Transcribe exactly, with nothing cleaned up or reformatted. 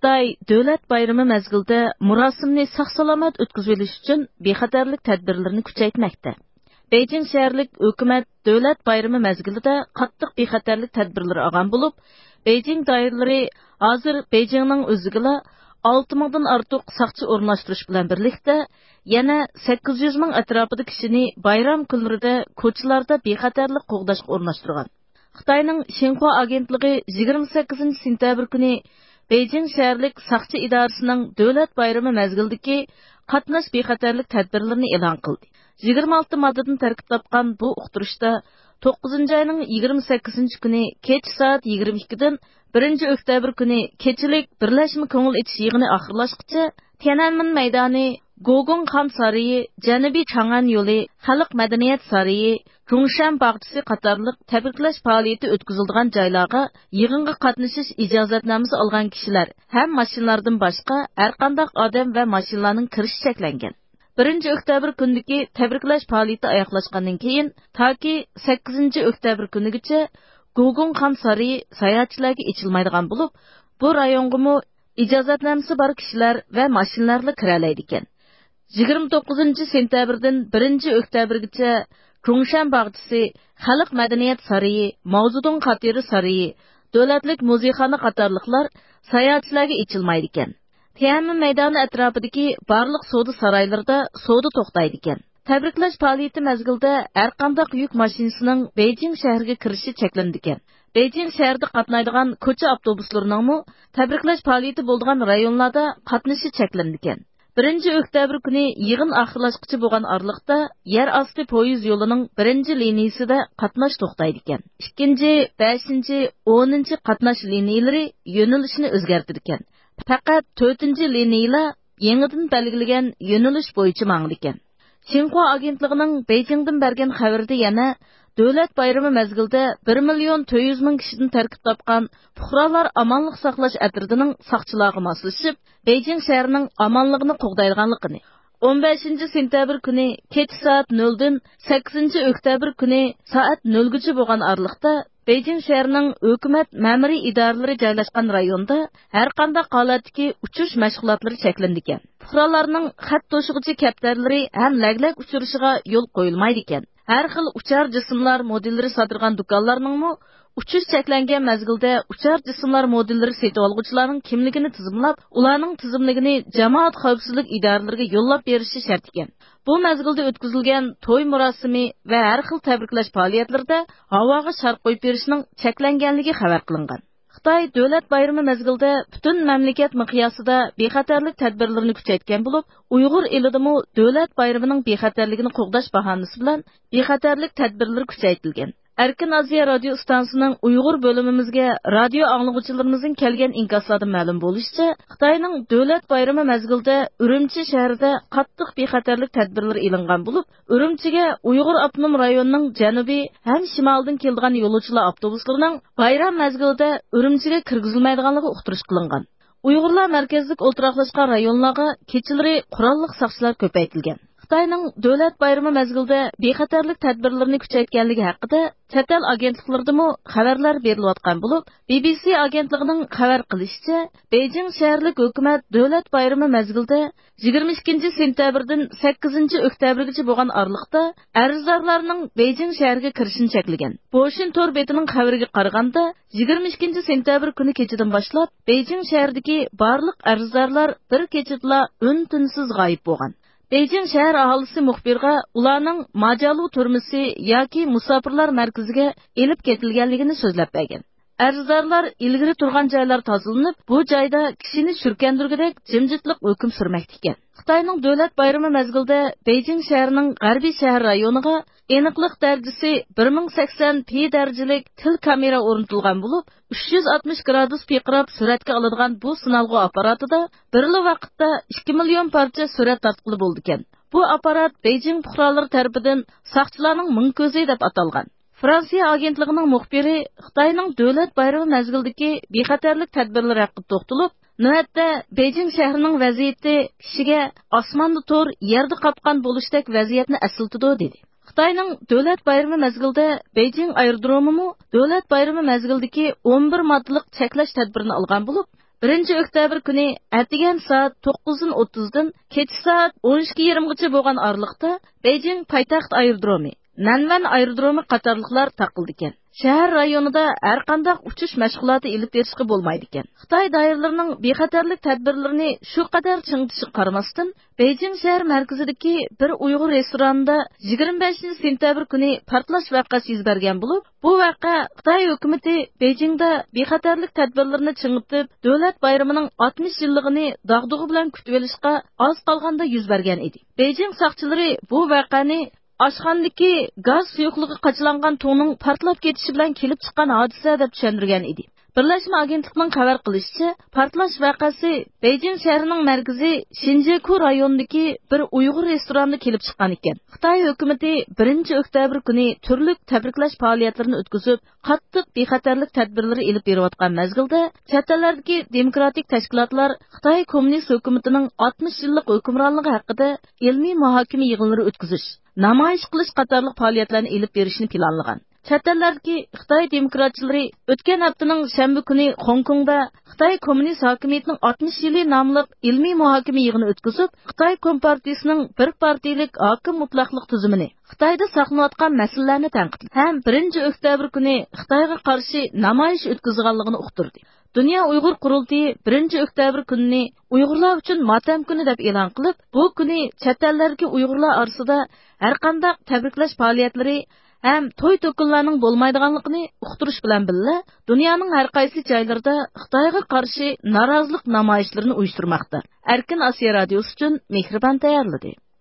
Xitoy davlat bayrami mezgilida murosimni sog'-salomat o'tkazilish uchun bexatarlik tadbirlarini kuchaytirmoqda. Beijing shaharlik hukumat davlat bayrami mezgilida qattiq bexatarlik tadbirlari olgan bo'lib, Beijing doiralari hozir Beijingning o'zigila olti mingdan ortiq saqchi o'rnashtirish bilan birlikda yana sakkiz yuz ming atrofida kishini bayram kunlarida ko'chalarda bexatarlik qo'g'dashga o'rnashtirgan. Xitoyning Xinhua agentligi yigirma sakkizinchi sentabr kuni Beijing shaharlik saqchi idorasining davlat bayrami mezgildagi qatnash bexatarlik tadbirlarini e'lon qildi. yigirma olti moddadan tarkib topgan bu uqtirishda to'qqizinchi oyning yigirma sakkizinchi kuni kech soat yigirma ikkidan birinchi oktyabr kuni kechilik birlashma ko'ngil etish yig'ini oxirlashgacha Tiananmen maydoni, Gogung Xan sarayi, Janubiy Chang'an yo'li, Xalq madaniyat sarayi, Zhongshan bog'chisi qatorliq tabriklash faoliyati o'tkaziladigan joylarga yig'inga qatnashish ijozatnomasi olgan kishilar ham mashinalardan boshqa har qanday odam va mashinalarning kirishi cheklangan. birinchi oktyabr kundagi tabriklash faoliyati oyoqlashgandan keyin toki sakkizinchi oktyabr kunigacha Gogung Xan sarayi sayohatchilarga ichilmaydigan bo'lib, bu rayonga ijozatnomasi bor kishilar va mashinalarla kira oladi ekan. yigirma to'qqizinchi sentabrdan birinchi oktyabrgacha Zhongshan bog'chisi, Xalq madaniyat sarayi, Mavzudong xatiri sarayi, davlatlik muzeyxona qatorliqlar sayohatchilarga ichilmaydi ekan. Tiananmen maydoni atrofidagi barliq savdo saroylarida savdo to'xtaydi ekan. Tabriklash faoliyati mezgilida har qanday yuk mashinasining Beijing shahriga kirishi cheklandi ekan. Beijing shahrida qatnaydigan ko'cha avtobuslarining tabriklash faoliyati bo'lgan rayonlarda qatnashi cheklandi ekan. birinchi oktyabr kuni yig'in oxirlashqichi bo'lgan orliqda yer osti poyezd yo'lining birinchi liniyasida qatnash to'xtaydi ekan. ikkinchi, beshinchi, o'ninchi qatnash liniyalari yo'nalishini o'zgartirdi ekan. Faqat to'rtinchi liniyalar yangidan belgilangan yo'nalish bo'yicha mangdi ekan. Xinhua agentligining Beijingdan bergan xabarida yana davlat bayrami mezgilida bir million to'rt yuz ming kishidan tarkib topgan fuqarolar amonlik saqlash atridining saqchilarga moslashib, Beijing shahrining amonligini qo'g'daydiganligini, o'n beshinchi sentabr kuni kech soat noldan sakkizinchi oktyabr kuni soat nolgacha bo'lgan oraliqda Beijing shahrining hukumat ma'muriy idoralari joylashgan rayonda har qanday holatdagi uchish mashg'ulotlari cheklandi ekan. Fuqarolarning xat to'shig'ichi kaptarlari ham laglak uchirishiga yo'l qo'yilmaydi ekan. Har xil uchar jismlar modellari sotilgan do'konlarning uchish cheklangan mezgilda uchar jismlar modellari sotib oluvchilarning kimligini tizimlab, ularning tizimligini jamoat xavfsizlik idoralariga yo'llab berishi shart ekan. Bu mezgilda o'tkazilgan to'y murosimi va har xil tabriklash faoliyatlarida havoga shar qo'yib berishning cheklanganligi xabar qilingan. Xitoy davlat bayrami mezgilida butun mamlakat miqyosida bexatarlik tadbirlarini kuchaytgan bo'lib, Uyg'ur elidimi davlat bayramining bexatarligini qo'g'dash bahonasi bilan bexatarlik tadbirlari kuchaytirilgan. Erkin Aziya radio stansiyasining Uyg'ur bo'limimizga radio anglag'uchilarimizning kelgan inkoslardan ma'lum bo'lishicha, Xitoyning davlat bayrami mezgilida Urumchi shahrida qattiq bexatarlik tadbirlari e'longan bo'lib, Urumchiga Uyg'ur avtonom rayonining janubiy ham shimoldan kelgan yo'lovchilar avtobuslarining bayram mezgilida Urumchiga kirgizilmaydiganligi uqtirish qilingan. Uyg'urlar markazlik o'ltiraqlashgan rayonlarga kechalari qurolli saqchilar ko'paytirilgan. Xitoyning davlat bayrami mezgilida bexatarlik tadbirlarini kuchaytganligi haqida chet el agentliklaridami xabarlar berilayotgan bo'lib, B B C agentligining xabar qilishicha, Beijing shaharlik hukumat davlat bayrami mezgilida yigirma ikkinchi sentabrdan sakkizinchi oktyabrgacha bo'lgan oraliqda arzdorlarning Beijing shahriga kirishini cheklagan. Boşin tor betining xabariga qaraganda, yigirma ikkinchi sentabr kuni kechadan boshlab Beijing shahridagi barliq arzdorlar bir kechada un-tinsiz g'oyib bo'lgan. Beijing shahar aholisi muxbirga ularning Majalu turmisi yoki musofirlar markaziga elib ketilganligini so'zlab bergan. Arzdorlar ilgari turgan joylar tozalanib, bu joyda kishini shurkandirgidek jimjitlik hukm surmoqda ekan. Xitoyning davlat bayrami mezgilida Beijing shahrining g'arbiy shahar rayoniga aniqlik darajasi bir ming sakson pi darajalik til kamera o'rnatilgan bo'lib, uch yuz oltmish gradus piqirab suratga oladigan bu sinalg'u apparatida birli vaqtda ikki million parcha surat tortqili bo'ldi ekan. Bu apparat Beijing fuqarolari tomonidan saqchilarning ming ko'zi deb atalgan. Fransiya agentligining muxbiri Xitoyning davlat bayrami mezgilidagi bexatarlik tadbirlari haqida to'xtalib, navbatda Beijing shahrining vaziyati kishiga osmonda to'r, yerda qopgan bo'lishdek vaziyatni eslatadi dedi. Xitoyning davlat bayrami mezgilida Beijing aerodromi davlat bayrami mezgilidagi o'n bir moddalik cheklash tadbirini olgan bo'lib, birinchi oktyabr kuni әтиген soat to'qqiz o'ttizdan kecha soat o'n ikki yirmigacha bo'lgan oraliqda Beijing poytaxt aerodromi, Nanvan aerodromi qatorliqlar taqildi ekan. Shahar rayonida har qanday uchish mashg'uloti ilib berishga bo'lmaydi ekan. Xitoy doiralarining bexatarlik tadbirlarini shu qadar chingitishi qaramasdan, Beijing shahar markazidagi bir Uyg'ur restoranida yigirma beshinchi sentyabr kuni portlash voqeasi yuz bergan bo'lib, bu voqea Xitoy hukumatı Beijingda bexatarlik tadbirlarini chingitib, davlat bayramining oltmish yilligini dag'dug'i bilan kutib olishga oz qolganda yuz bergan edi. Beijing soqchilari bu voqeani oshxonadagi gaz suyuqligi qachilangan to'ning portlab ketishi bilan kelib chiqqan hodisa deb tushuntirgan edi. Birlashma agentlikning xabar qilishicha, portlash voqeasi Beijing shahrining markazi Shinjuku rayonidagi bir Uyg'ur restoranida kelib chiqqan ekan. Xitoy hukumatı birinchi oktyabr kuni turli tabriklash faoliyatlarini o'tkazib, qattiq bexatarlik tadbirlari olib berayotgan mezgilda, chet ellardagi demokratik tashkilotlar Xitoy kommunist hukumatining oltmish yillik hukmronligi haqida ilmiy muhokama yig'inlari o'tkazish, namoyish qilish qatorliq faoliyatlarni olib berishni planlagan. Chet ellardagi Xitoy demokratchilari o'tgan haftaning shanba kuni Hong Kongda Xitoy kommunist hokimiyatining oltmish yili nomli ilmiy muhokama yig'ini o'tkazib, Xitoy Kompartiyasining bir partiyalik hokim mutlaqlik tuzumini, Xitoyda saqlanayotgan masalalarni tanqid ham birinchi oktyabr kuni Xitoyga qarshi namoyish o'tkazganligini uqtirdi. Dünya Uyg'ur qurultiyi birinchi oktyabr kunini Uyg'urlar uchun motam kuni deb e'lon qilib, bu kuni chet ellardagi Uyg'urlar orasida har qanday tabriklash faoliyatlari ham to'y to'kinlarning bo'lmaydiganligini uqtirish bilan birga, dunyoning har qaysi joylarida Xitoyga qarshi norozilik namoyishlarini uyushtirmoqda. Erkin Osiyo radiosi uchun Mehribon tayyorladi.